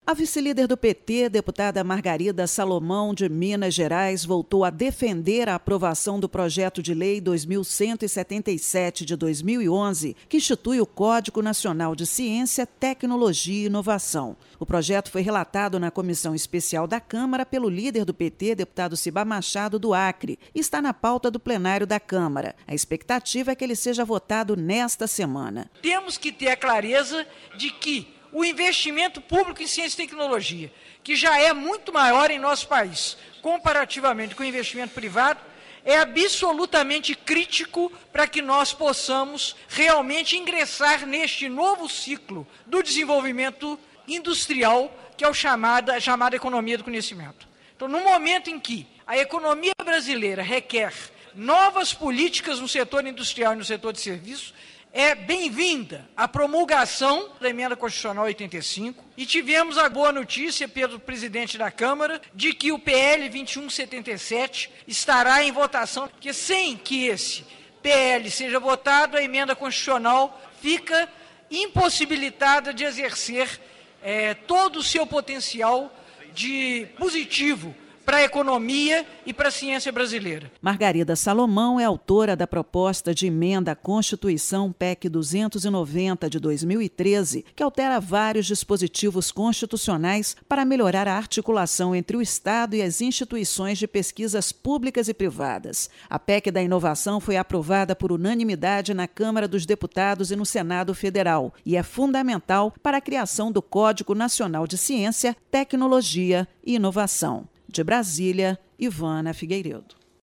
A vice-líder do PT, deputada Margarida Salomão, de Minas Gerais, voltou a defender a aprovação do projeto de lei 2177 de 2011, que institui o Código Nacional de Ciência, Tecnologia e Inovação. O projeto foi relatado na Comissão Especial da Câmara pelo líder do PT, deputado Cibá Machado, do Acre, e está na pauta do plenário da Câmara. A expectativa é que ele seja votado nesta semana. Temos que ter a clareza de que o investimento público em ciência e tecnologia, que já é muito maior em nosso país, comparativamente com o investimento privado, é absolutamente crítico para que nós possamos realmente ingressar neste novo ciclo do desenvolvimento industrial, que é a chamada economia do conhecimento. Então, no momento em que a economia brasileira requer novas políticas no setor industrial e no setor de serviços, é bem-vinda a promulgação da Emenda Constitucional 85 e tivemos a boa notícia pelo presidente da Câmara de que o PL 2177 estará em votação, porque sem que esse PL seja votado, a Emenda Constitucional fica impossibilitada de exercer todo o seu potencial de positivo para a economia e para a ciência brasileira. Margarida Salomão é autora da proposta de emenda à Constituição PEC 290 de 2013, que altera vários dispositivos constitucionais para melhorar a articulação entre o Estado e as instituições de pesquisas públicas e privadas. A PEC da inovação foi aprovada por unanimidade na Câmara dos Deputados e no Senado Federal e é fundamental para a criação do Código Nacional de Ciência, Tecnologia e Inovação. De Brasília, Ivana Figueiredo.